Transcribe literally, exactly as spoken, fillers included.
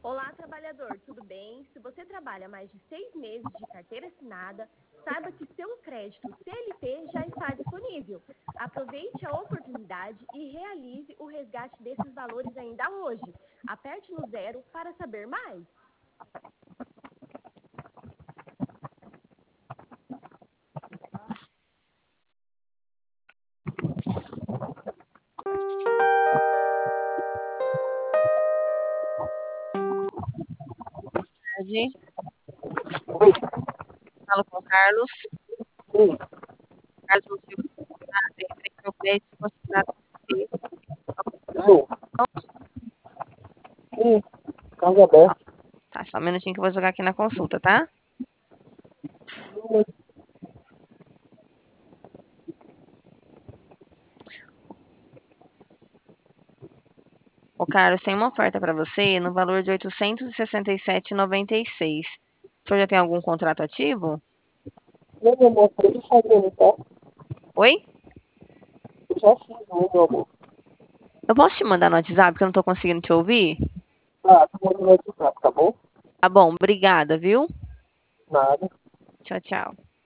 Olá, trabalhador, tudo bem? Se você trabalha mais de seis meses de carteira assinada, saiba que seu crédito C L T já está disponível. Aproveite a oportunidade e realize o resgate desses valores ainda hoje. Aperte no zero para saber mais. Tarde. Oi. Falo com o Carlos. Sim. Carlos Silva, de referente ao crédito consignado por você. Sim. Sim. Casa aberta. Tá, só um minutinho que eu vou jogar aqui na consulta, tá? Ô, Carlos, tem uma oferta para você no valor de oitocentos e sessenta e sete reais e noventa e seis centavos. O senhor já tem algum contrato ativo? Não, meu amor, pode fazer, tá? Oi? Eu já fiz, né, meu amor? Eu posso te mandar no WhatsApp, porque eu não tô conseguindo te ouvir? Ah, tu manda no WhatsApp, tá bom? Tá bom, obrigada, viu? Nada. Tchau, tchau.